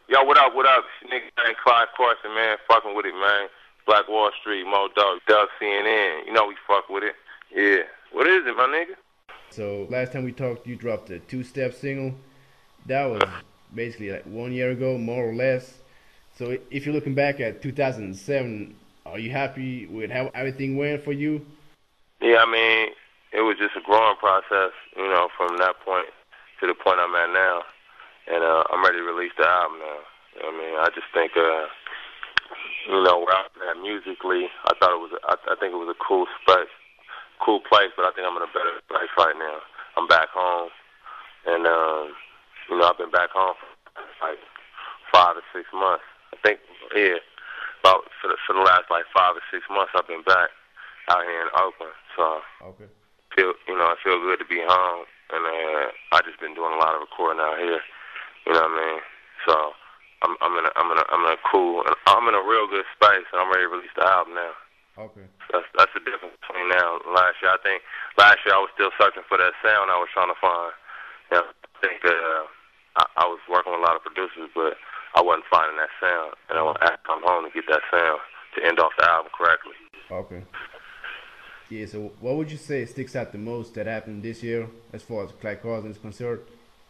Yo, what up, what up? Nigga named Clyde Carson, man. Fucking with it, man. Black Wall Street, Mo Dub CNN. You know we fuck with it. Yeah. What is it, my nigga? So last time we talked, you dropped a two-step single. That was basically like 1 year ago, more or less. So if you're looking back at 2007, are you happy with how everything went for you? Yeah, I mean, it was just a growing process, you know, from that point to the point I'm at now. And I'm ready to release the album now. You know what I mean? I just think, you know, where I'm at musically, I thought it was, I think it was a cool space, cool place, but I think I'm in a better place right now. I'm back home, and, you know, I've been back home for like 5 or 6 months. I think, yeah, about for the last like 5 or 6 months I've been back out here in Oakland. So, Okay. I feel good to be home, and I just been doing a lot of recording out here. You know what I mean? So I'm in a real good space, and I'm ready to release the album now. Okay. That's the difference between now and last year. I think last year I was still searching for that sound I was trying to find. You know, I think I was working with a lot of producers, but I wasn't finding that sound, and I want to come home to get that sound to end off the album correctly. Okay. Yeah, so what would you say sticks out the most that happened this year as far as Clyde Carson is concerned?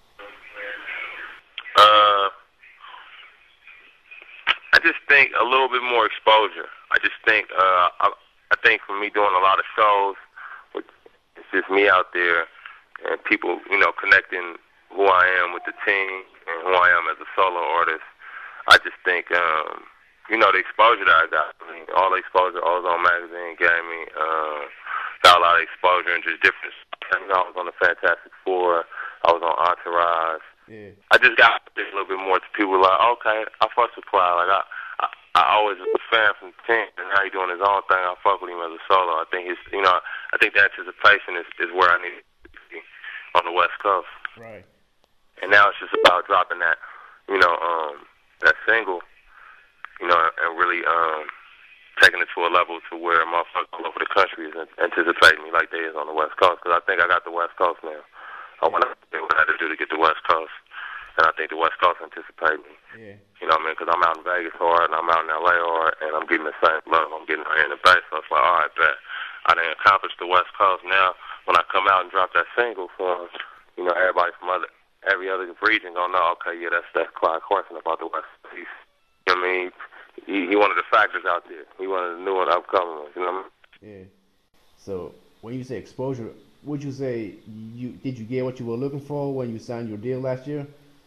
I just think a little bit more exposure. I just think I think for me doing a lot of shows, it's just me out there and people, you know, connecting who I am with the team and who I am as a solo artist. I just think, you know, the exposure that I got. I mean, all the exposure Ozone Magazine gave me, got a lot of exposure and just different. You know, I was on the Fantastic Four. I was on Entourage. Yeah. I just got a little bit more to people like, okay, I fuck with Clyde. Like I always was a fan from the team, and now he's doing his own thing. I fuck with him as a solo. I think I think the anticipation is where I need to be on the West Coast. Right. And now it's just about dropping that, you know, that single, you know, and really taking it to a level to where motherfuckers all over the country is anticipating me like they is on the West Coast. Because I think I got the West Coast now. I want to do what I had to do to get the West Coast, and I think the West Coast anticipate me. Yeah. You know what I mean? Because I'm out in Vegas hard, and I'm out in LA hard, and I'm getting the same love I'm getting out here in the Bay. So it's like, all right, bet I done accomplished the West Coast. Now, when I come out and drop that single for them, you know, everybody from every other region gonna know, okay, yeah, that's Clyde Carson about the West Coast. You know what I mean? He one of the factors out there. He one of the new and upcoming ones. You know what I mean? Yeah. So when you say exposure, would you say did you get what you were looking for when you signed your deal last year?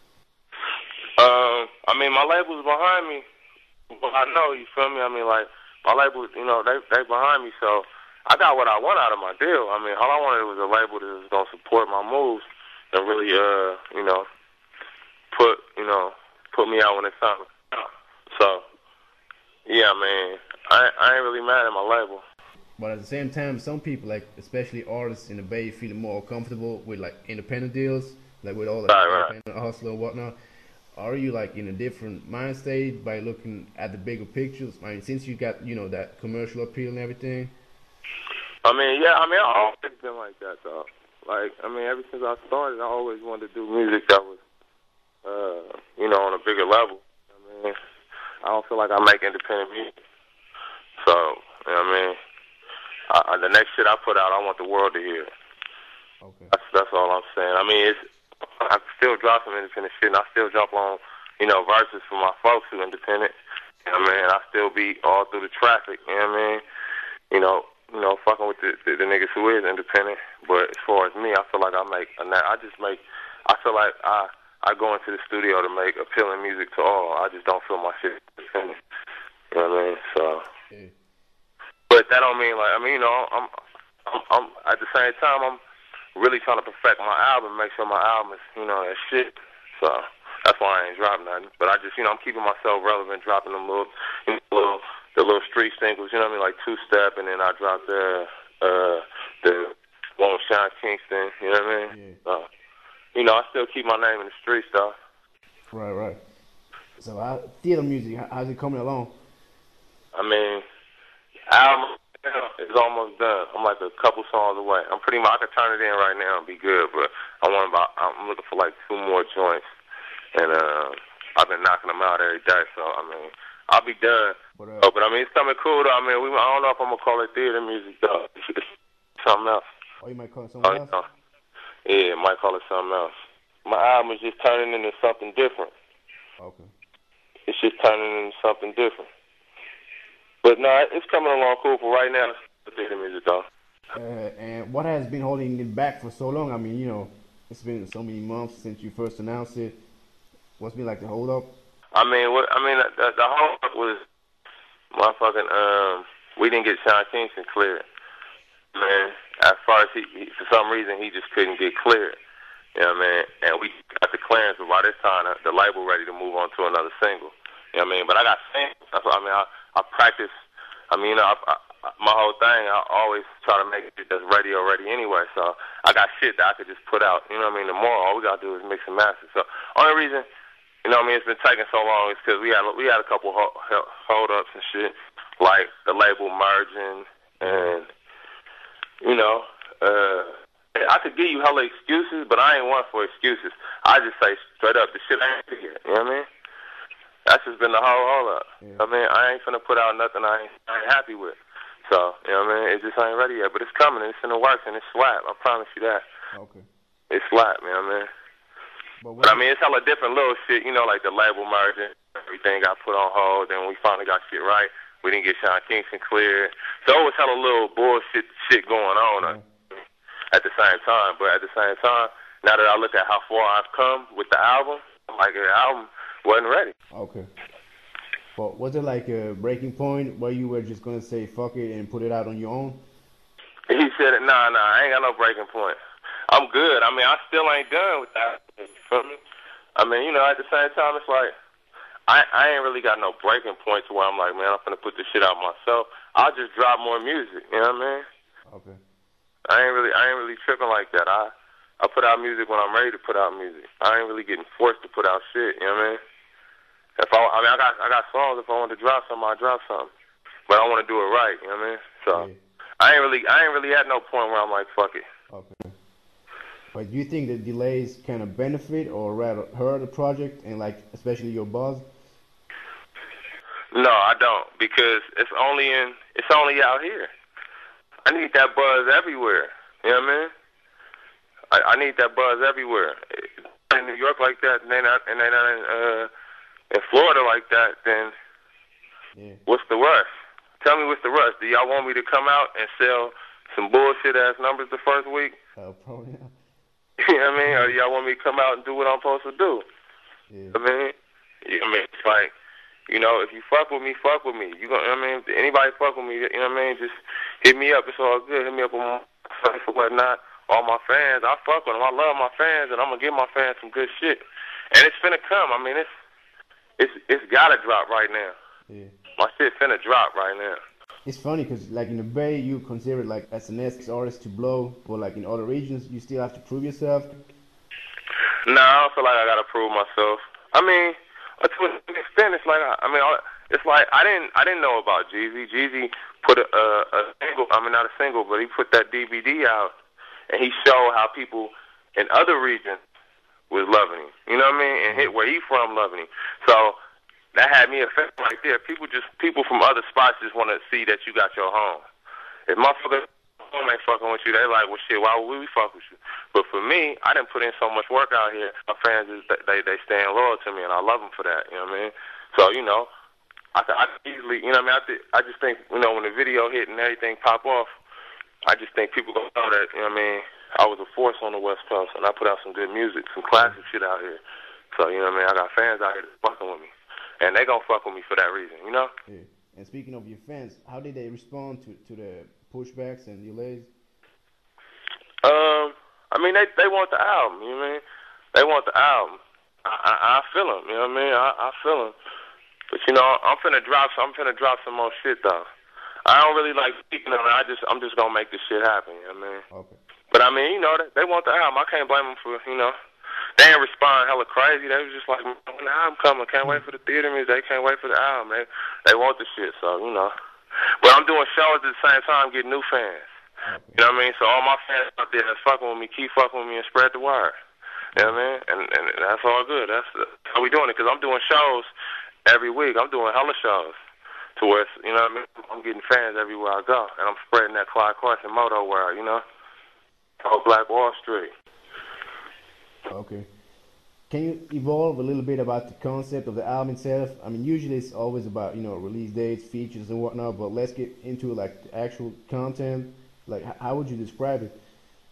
I mean, my label's behind me. But I know, you feel me? I mean, like, my label, you know, they behind me, so I got what I want out of my deal. I mean, all I wanted was a label that was going to support my moves and really, you know, put me out when it's time. So, yeah, man, I ain't really mad at my label. But at the same time, some people, like especially artists in the Bay, feel more comfortable with like independent deals, like with all the independent hustle and whatnot. Are you like in a different mind state by looking at the bigger pictures? I mean, since you got, you know, that commercial appeal and everything. I mean, yeah, I mean, I've always been like that, though. Like, I mean, ever since I started, I always wanted to do music that was, you know, on a bigger level. I mean, I don't feel like I make independent music. So, you know what I mean? The next shit I put out, I want the world to hear. Okay. That's all I'm saying. I mean, I still drop some independent shit, and I still jump on, you know, verses for my folks who are independent. You know what I mean? I still be all through the traffic. You know what I mean? You know, fucking with the niggas who is independent. But as far as me, I feel like I feel like I go into the studio to make appealing music to all. I just don't feel my shit independent. You know what I mean? So. Yeah. But that don't mean like, I mean, you know, I'm at the same time I'm really trying to perfect my album, make sure my album is, you know, that shit. So that's why I ain't dropping nothing. But I just, you know, I'm keeping myself relevant, dropping them the little street singles, you know what I mean, like Two Step, and then I dropped the one with Sean Kingston, you know what I mean? Yeah. So, you know, I still keep my name in the streets though. Right. So theater music, how's it coming along? I mean, album is almost done. I'm like a couple songs away. I could turn it in right now and be good, but I'm looking for like 2 more joints, and I I've been knocking them out every day. So I mean, I'll be done. But I mean, it's coming cool though. I mean, I don't know if I'm gonna call it theater music though. It's something else. Oh, you might call it something else? Know. Yeah, might call it something else. My album is just turning into something different. Okay. It's just turning into something different. But no, it's coming along cool for right now. It's theater music though. And what has been holding it back for so long? I mean, you know, it's been so many months since you first announced it. What's been like the hold up? I mean, the hold up was motherfucking. We didn't get Sean Kingston cleared. Man, at first he for some reason he just couldn't get cleared. You know what I mean? And we got the clearance, but by this time the label ready to move on to another single. You know what I mean? But I got singles. That's what I mean. I practice. I mean, you know, my whole thing, I always try to make it that's radio ready anyway. So I got shit that I could just put out. You know what I mean? Tomorrow, all we gotta do is mix and master. So only reason, you know what I mean, it's been taking so long is because we had a couple hold ups and shit, like the label merging and you know. I could give you hella excuses, but I ain't one for excuses. I just say straight up, the shit ain't here. You know what I mean? That's just been the whole hold up. Yeah. I mean, I ain't finna put out nothing I ain't happy with. So, you know what I mean? It just ain't ready yet. But it's coming. It's in the works, and it's slap. I promise you that. Okay. It's slap, you know what I mean? But I mean, it's hella different little shit, you know, like the label merging. Everything got put on hold, then we finally got shit right. We didn't get Sean Kingston cleared. So it was hella little bullshit shit going on. At the same time, but at the same time, now that I look at how far I've come with the album, I'm like, the album wasn't ready. Okay. But was it like a breaking point where you were just gonna say fuck it and put it out on your own? He said, nah, I ain't got no breaking point. I'm good. I mean, I still ain't done with that. You feel me? I mean, you know, at the same time, it's like I ain't really got no breaking point to where I'm like, man, I'm finna put this shit out myself. I'll just drop more music. You know what I mean? Okay. I ain't really tripping like that. I put out music when I'm ready to put out music. I ain't really getting forced to put out shit. You know what I mean? I got songs. If I want to drop something, I drop something. But I want to do it right. You know what I mean? So yeah. I ain't really at no point where I'm like, fuck it. Okay. But do you think the delays kind of benefit or rather hurt the project and like especially your buzz? No, I don't, because it's only out here. I need that buzz everywhere. You know what I mean? I need that buzz everywhere. In New York like that, and they not in Florida like that, then what's the rush? Tell me what's the rush. Do y'all want me to come out and sell some bullshit ass numbers the first week? Probably not. You know what I mean? Or do y'all want me to come out and do what I'm supposed to do? Yeah. I mean, it's like, you know, if you fuck with me, fuck with me. You know what I mean? If anybody fuck with me, you know what I mean? Just hit me up. It's all good. Hit me up on my face or whatnot. All my fans, I fuck with them. I love my fans, and I'm gonna give my fans some good shit. And it's finna come. I mean, it's gotta drop right now. Yeah. My shit finna drop right now. It's funny because, like, in the Bay, you consider it like as an next artist to blow, but like in other regions, you still have to prove yourself. No, I don't feel like I gotta prove myself. I mean, to an extent, it's like it's like I didn't know about Jeezy. Jeezy put a single. I mean, not a single, but he put that DVD out, and he showed how people in other regions was loving him. You know what I mean? And hit where he from loving him. So that had me affected right there. People from other spots just want to see that you got your home. If motherfuckers home ain't fucking with you, they like, well, shit, why would we fuck with you? But for me, I didn't put in so much work out here. My fans, they staying loyal to me, and I love them for that. You know what I mean? So, you know, I easily, you know what I mean? I just think, you know, when the video hit and everything pop off, I just think people gonna know that, you know what I mean, I was a force on the West Coast, and I put out some good music, some classic shit out here. So, you know what I mean? I got fans out here fucking with me. And they gonna fuck with me for that reason, you know? Yeah. And speaking of your fans, how did they respond to the pushbacks and delays? I mean, they want the album, you know what I mean? They want the album. I feel them, you know what I mean? I feel them. But, you know, I'm finna drop some more shit, though. I don't really like speaking on it. I'm just gonna make this shit happen, you know what I mean? Okay. But, I mean, you know, they want the album. I can't blame them for, you know. They didn't respond hella crazy. They was just like, when the album coming, can't wait for the theater music. They can't wait for the album. They want the shit, so, you know. But I'm doing shows at the same time, getting new fans. Okay. You know what I mean? So all my fans out there that's fucking with me, keep fucking with me and spread the word. You know what I mean? And that's all good. That's how we doing it, because I'm doing shows every week. I'm doing hella shows to where, you know what I mean? I'm getting fans everywhere I go, and I'm spreading that Clyde Carson moto world, you know? Oh, Black Wall Street. Okay. Can you evolve a little bit about the concept of the album itself? I mean, usually it's always about, you know, release dates, features, and whatnot, but let's get into, like, the actual content. Like, how would you describe it?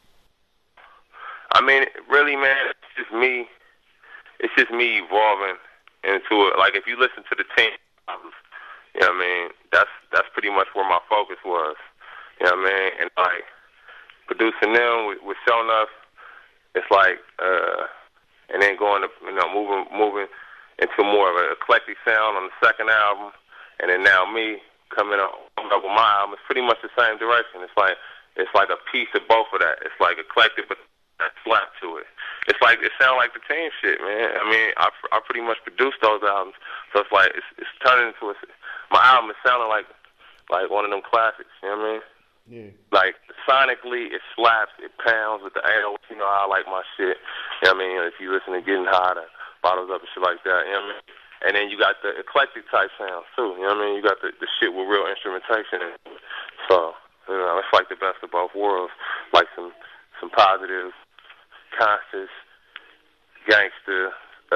I mean, really, man, it's just me evolving into it. Like, if you listen to the team albums, you know what I mean, that's pretty much where my focus was. You know what I mean? And, like, producing them with Show Enough, it's like, and then going to, you know, moving into more of an eclectic sound on the second album, and then now me coming up with my album. It's pretty much the same direction. It's like a piece of both of that. It's like eclectic, but that slap to it. It's like, it sounds like the team shit, man. I mean, I pretty much produced those albums, so it's like it's turning into my album is sounding like one of them classics. You know what I mean? Yeah. Like, sonically, it slaps, it pounds with the AOs. You know how I like my shit. You know what I mean? If you listen to Getting High, the Bottles Up and shit like that. You know what I mean? And then you got the eclectic type sounds, too. You know what I mean? You got the shit with real instrumentation in it. So, you know, it's like the best of both worlds. Like some positive, conscious, gangster,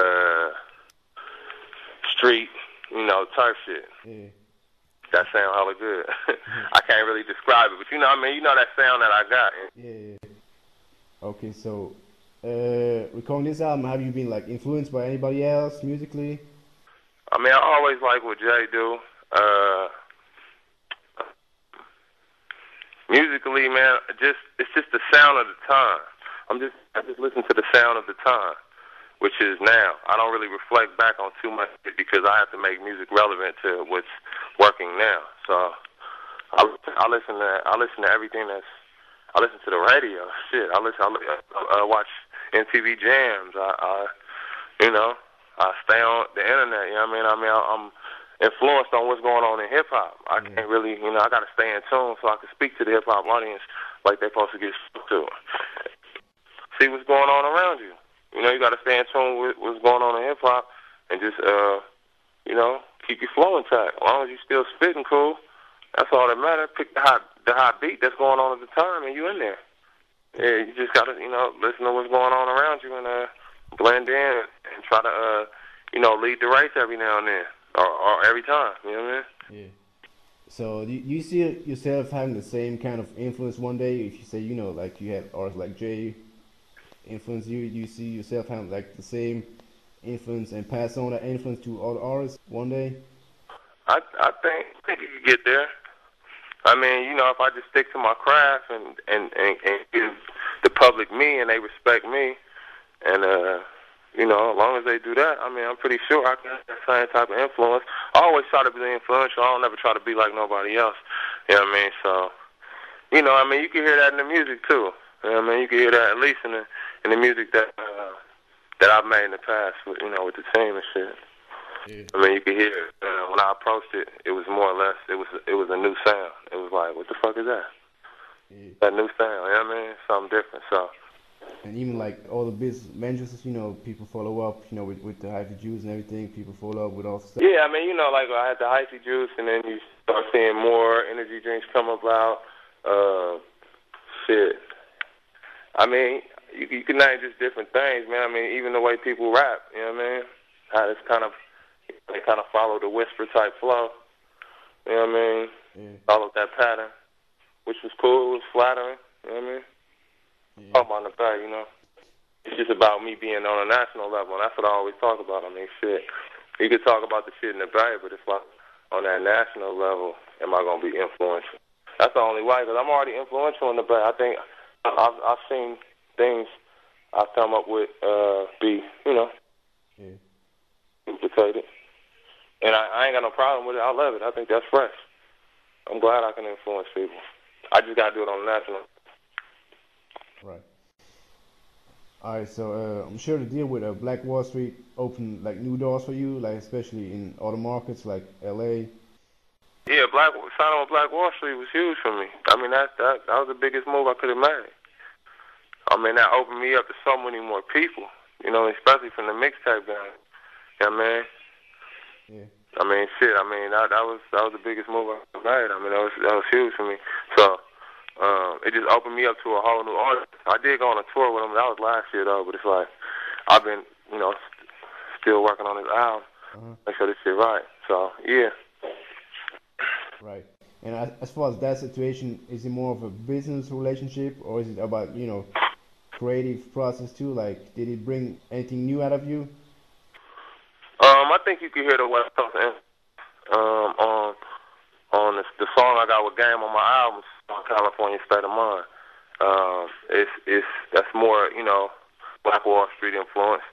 street, you know, type shit. Yeah. That sound hella good. I can't really describe it, but you know what I mean? You know that sound that I got. Yeah. Okay, so recording this album, have you been like influenced by anybody else musically? I mean, I always like what Jay do. Musically, man, it's just the sound of the time. I just listen to the sound of the time, which is now. I don't really reflect back on too much because I have to make music relevant to what's working now. So I listen to everything I listen to the radio. Shit, I watch MTV Jams. I stay on the internet. You know what I mean? I'm influenced on what's going on in hip hop. I can't really, you know, I got to stay in tune so I can speak to the hip hop audience like they're supposed to get to. See what's going on around you. You know, you got to stay in tune with what's going on in hip hop and just, you know, keep your flow intact. As long as you still spitting cool, that's all that matters. Pick the hot beat that's going on at the time, and you in there. Yeah, you just got to, you know, listen to what's going on around you and blend in and try to, you know, lead the race every now and then or every time. You know what I mean? Yeah. So do you see yourself having the same kind of influence one day? If you say, you know, like you had artists like Jay influence you, do you see yourself having like the same influence and pass on that influence to other artists one day? I think you could get there. I mean, you know, if I just stick to my craft and give the public me and they respect me, and you know, as long as they do that, I mean, I'm pretty sure I can have that same type of influence. I always try to be influential. I don't never try to be like nobody else. You know what I mean? So, you know, I mean, you can hear that in the music too. You know what I mean? You can hear that at least in the music that I've made in the past, with, you know, with the team and shit. Yeah. I mean, you can hear it. When I approached it, it was more or less, it was a new sound. It was like, what the fuck is that? Yeah. That new sound, you know what I mean? Something different, so. And even like all the business ventures, you know, people follow up, you know, with the Hyphy Juice and everything, people follow up with all the stuff. Yeah, I mean, you know, like I had the Hyphy Juice, and then you start seeing more energy drinks come about. Shit. I mean, you can name just different things, man. I mean, even the way people rap, you know what I mean? How it's they kind of follow the whisper type flow. You know what I mean? Yeah. Followed that pattern, which was cool. It was flattering. You know what I mean? Yeah. Talk about the back, you know. It's just about me being on a national level, and that's what I always talk about. I mean, shit. You could talk about the shit in the Bay, but it's like on that national level, am I gonna be influential? That's the only way, because I'm already influential in the Bay. I think I've seen things I've come up with be, you know, duplicated. And I ain't got no problem with it. I love it. I think that's fresh. I'm glad I can influence people. I just got to do it on the national. Right. All right, so I'm sure the deal with Black Wall Street opened like new doors for you, like especially in other markets like LA. Yeah, signing with Black Wall Street was huge for me. I mean, that was the biggest move I could have made. I mean, that opened me up to so many more people, you know, especially from the mixtape game. You know what I mean? Yeah. I mean, shit. I mean, that was the biggest move I made. I mean, that was huge for me. So it just opened me up to a whole new audience. I did go on a tour with him. That was last year though. But it's like I've been, you know, still working on this album. Make sure this shit right. So yeah. Right. And as far as that situation, is it more of a business relationship, or is it about, you know, creative process too? Like, did it bring anything new out of you? I think you can hear the West Coast on the song I got with Game on my album, on California State of Mind. That's more, you know, Black Wall Street influence.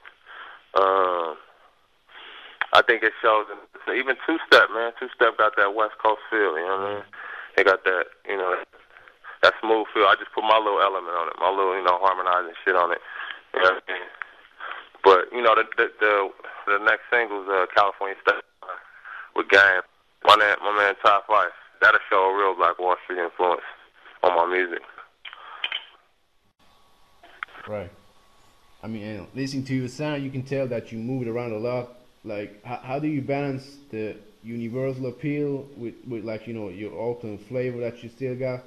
I think it shows even Two Step, man. Two Step got that West Coast feel, you know what I mean? They got that, you know, that smooth feel. I just put my little element on it, my little, you know, harmonizing shit on it. You know what I mean? But, you know, the next single's California State with Game. My man Top 5. That'll show a real Black Wall Street influence on my music. Right. I mean, and listening to your sound, you can tell that you move it around a lot. Like, how do you balance the universal appeal with like, you know, your Oakland flavor that you still got?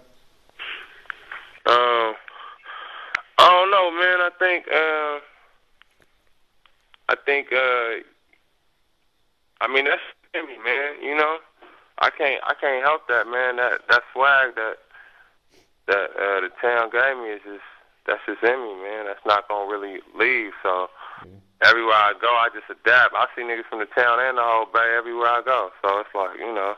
I don't know, man. I mean, that's me, man. You know, I can't help that, man. That swag that the town gave me that's just in me, man. That's not gonna really leave. So everywhere I go, I just adapt. I see niggas from the town and the whole Bay everywhere I go. So it's like, you know,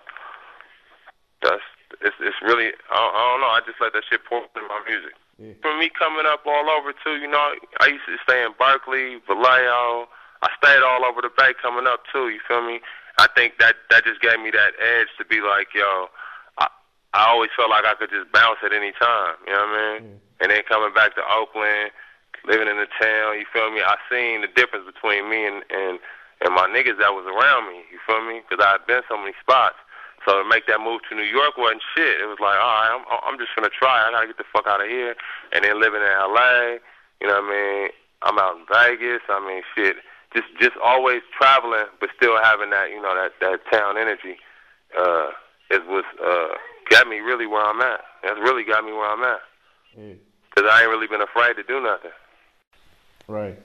it's really I don't know. I just let that shit pour in my music. Yeah. For me coming up all over too, you know, I used to stay in Berkeley, Vallejo. I stayed all over the Bay coming up too. You feel me? I think that just gave me that edge to be like, yo, I always felt like I could just bounce at any time. You know what I mean? And then coming back to Oakland, living in the town, you feel me? I seen the difference between me and my niggas that was around me. You feel me? Because I had been so many spots. So to make that move to New York wasn't shit. It was like, all right, I'm just gonna try. I gotta get the fuck out of here. And then living in LA, you know what I mean? I'm out in Vegas. I mean, shit. Just always traveling, but still having that, you know, that town energy. It was got me really where I'm at. That's really got me where I'm at. Because I ain't really been afraid to do nothing. Right.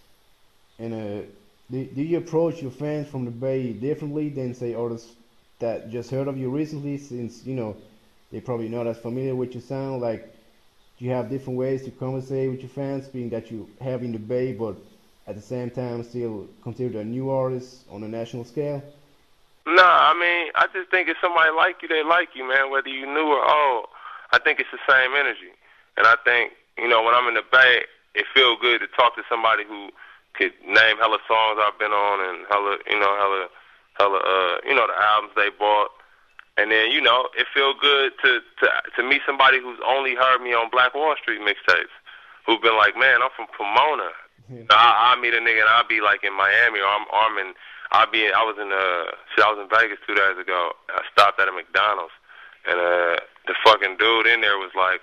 And do you approach your fans from the Bay differently than, say, artists that just heard of you recently, since, you know, they probably not as familiar with your sound? Like, do you have different ways to conversate with your fans, being that you have in the Bay, but at the same time still considered a new artist on a national scale? Nah, I mean, I just think if somebody like you, they like you, man, whether you new or old. I think it's the same energy. And I think, you know, when I'm in the Bay, it feels good to talk to somebody who could name hella songs I've been on and hella, you know, the albums they bought. And then, you know, it feels good to meet somebody who's only heard me on Black Wall Street mixtapes, who've been like, man, I'm from Pomona. I meet a nigga and I'll be like in Miami, or I was in Vegas 2 days ago. I stopped at a McDonald's, and the fucking dude in there was like,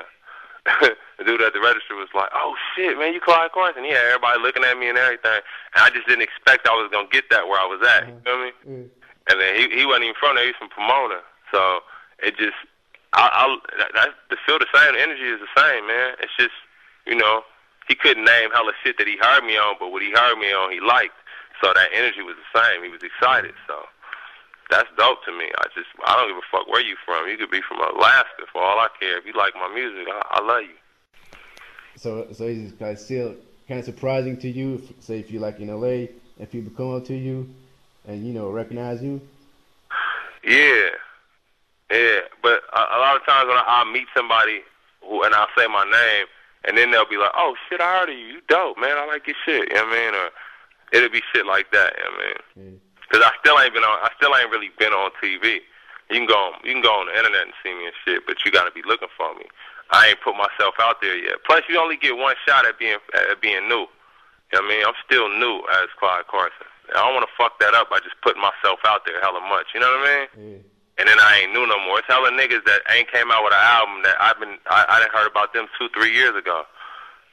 the dude at the register was like, oh shit, man, you Clyde Carson? Yeah, everybody looking at me and everything, and I just didn't expect I was gonna get that where I was at. You feel me? And then he wasn't even from there; he's from Pomona. So it just, the feel the same. The energy is the same, man. It's just, you know, he couldn't name hella shit that he heard me on, but what he heard me on, he liked. So that energy was the same. He was excited. So that's dope to me. I don't give a fuck where you from. You could be from Alaska for all I care. If you like my music, I love you. So is it still kind of surprising to you, if you're like in LA and people come up to you and, you know, recognize you? Yeah. But a lot of times when I'll meet somebody and I'll say my name, and then they'll be like, oh shit, I heard of you. You dope, man. I like your shit. You know what I mean? Or it'll be shit like that. You know what I mean? Because I still ain't really been on TV. You can go on the internet and see me and shit, but you got to be looking for me. I ain't put myself out there yet. Plus, you only get one shot at being new. You know what I mean? I'm still new as Clyde Carson. I don't want to fuck that up by just putting myself out there hella much. You know what I mean? And then I ain't new no more. It's hella niggas that ain't came out with an album that I done heard about them 2-3 years ago.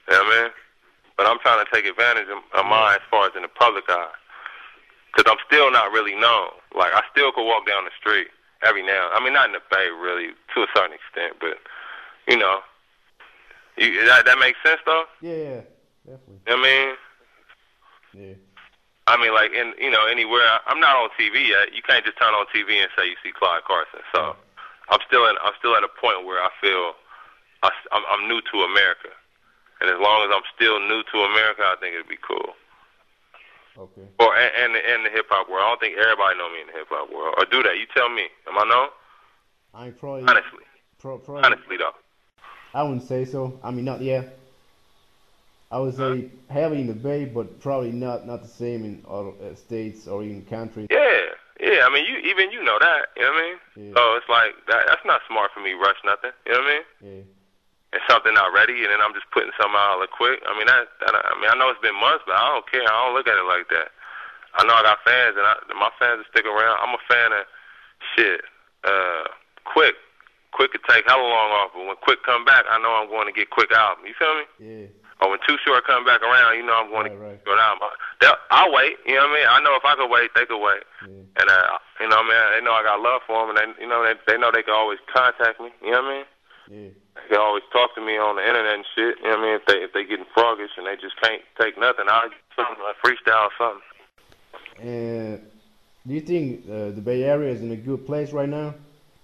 You know what I mean? But I'm trying to take advantage of mine as far as in the public eye. Because I'm still not really known. Like, I still could walk down the street every now. I mean, not in the Bay, really, to a certain extent. But, you know, that makes sense, though? Yeah, definitely. You know what I mean? Yeah. I mean, like, anywhere. I'm not on TV yet. You can't just turn on TV and say you see Clyde Carson. So I'm still at a point where I feel I'm new to America. And as long as I'm still new to America, I think it'd be cool. Okay. Or and the hip hop world. I don't think everybody know me in the hip hop world. Or do they? You tell me. Am I known? I probably honestly. Probably, honestly though. I wouldn't say so. I mean, not yet. I would say heavy in the Bay, but probably not the same in other states or even countries. Yeah. I mean, you know that. You know what I mean? Yeah. So it's like that's not smart for me. Rush nothing. You know what I mean? Yeah. And something not ready, and then I'm just putting something out like quick. I mean, I know it's been months, but I don't care. I don't look at it like that. I know I got fans, and my fans will stick around. I'm a fan of shit. Quick could take hella long off, but when Quick come back, I know I'm going to get Quick album. You feel me? Yeah. Or when Too Short come back around, you know I'm going to get an album. I'll wait. You know what I mean? I know if I could wait, they could wait. Yeah. And you know, man, they know I got love for them, and they know they can always contact me. You know what I mean? Yeah. They can always talk to me on the internet and shit. You know what I mean? If they getting froggish and they just can't take nothing, I'll get something like freestyle or something. And do you think the Bay Area is in a good place right now?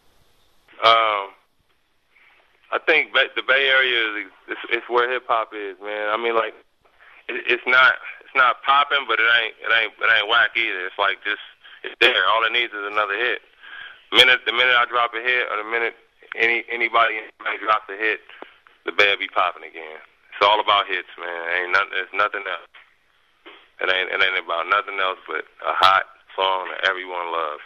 I think the Bay Area is where hip hop is, man. I mean, like it's not popping, but it ain't whack either. It's like it's there. All it needs is another hit. The minute I drop a hit, or the minute anybody drops a hit, the Bay will be popping again. It's all about hits, man. There's nothing else. It ain't about nothing else but a hot song that everyone loves.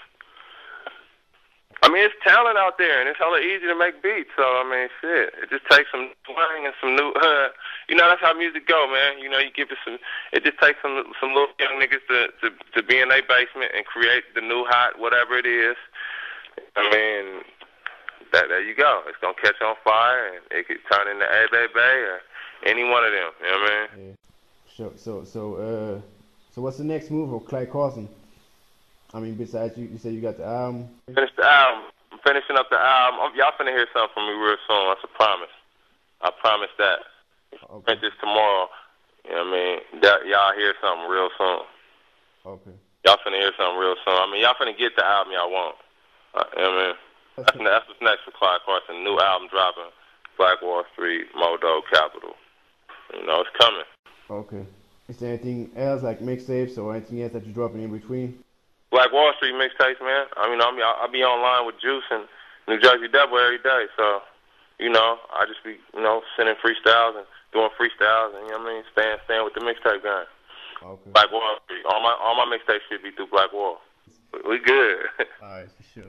I mean, it's talent out there, and it's hella easy to make beats. So I mean, shit, it just takes some twang and some new. You know, that's how music go, man. You know, you give it some. It just takes some little young niggas to be in their basement and create the new hot whatever it is. I mean, there you go. It's gonna catch on fire, and it could turn into A Bay Bay or any one of them. You know what I mean? Yeah. So what's the next move for Clyde Carson? I mean, besides you said you got the album. Finish the album. I'm finishing up the album. Y'all finna hear something from me real soon. That's a promise. I promise that. Okay. Print this tomorrow. You know what I mean? Y'all hear something real soon. Okay. Y'all finna hear something real soon. I mean, y'all finna get the album y'all want. You know what I mean? That's what's next for Clyde Carson. New album dropping. Black Wall Street, Modo, Capital. You know, it's coming. Okay. Is there anything else, like mixtapes or anything else that you're dropping in between? Black Wall Street mixtapes, man. I mean, I'll be online with Juice and New Jersey Devil every day. So, you know, I just be, you know, sending freestyles and doing freestyles, and you know what I mean, staying with the mixtape game. Okay. Black Wall Street. All my mixtapes should be through Black Wall. We good. All right, for sure.